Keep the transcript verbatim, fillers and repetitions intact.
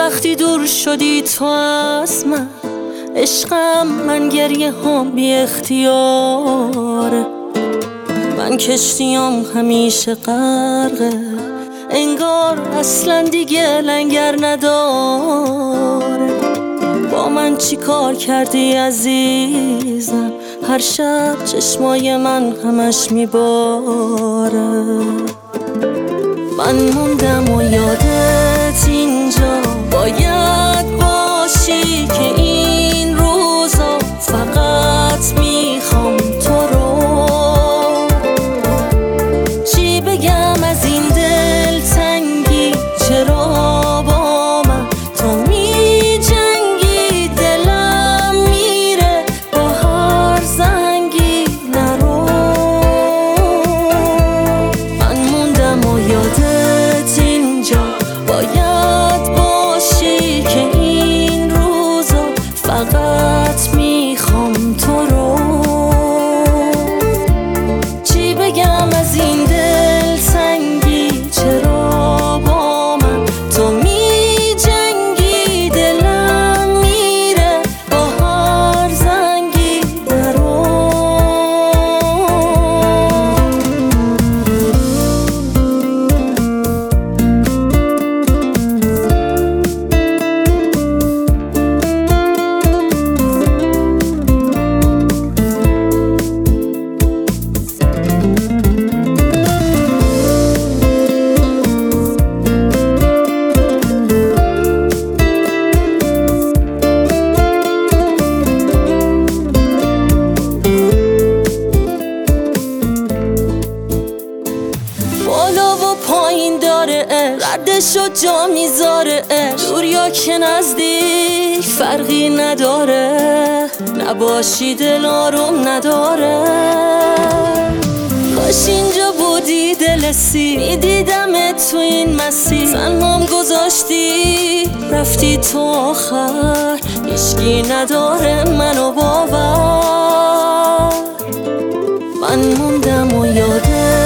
وقتی دور شدی تو از من، عشقم من گریه هم بی اختیاره. من کشتیم همیشه غرقه، انگار اصلا دیگه لنگر نداره. با من چی کار کردی عزیزم؟ هر شب چشمای من همش میباره. من موندم و یادت اینجا باید باشی که این روزا فقط میخوام تو رو. چی بگم از این دل تنگی؟ چرا با من تو می جنگی؟ دلم میره با هر زنگی نرو. من موندم و یادت اینجا باید باشی که این روزا فقط میخوام تو رو. چی بگم از این دل تنگی؟ چرا با من تو می جنگی؟ دلم میره با هر زنگی درو. بالا و پایین داره عشق، ردش و جا میذاره عشق. دور یا که نزدیک فرقی نداره، نباشی دل آروم نداره. کاش اینجا بودی دل سی، میدیدمت تو این مسیر. تنهام گذاشتی رفتی تو آخر، هیچکی نداره منو باور. من موندم و یادت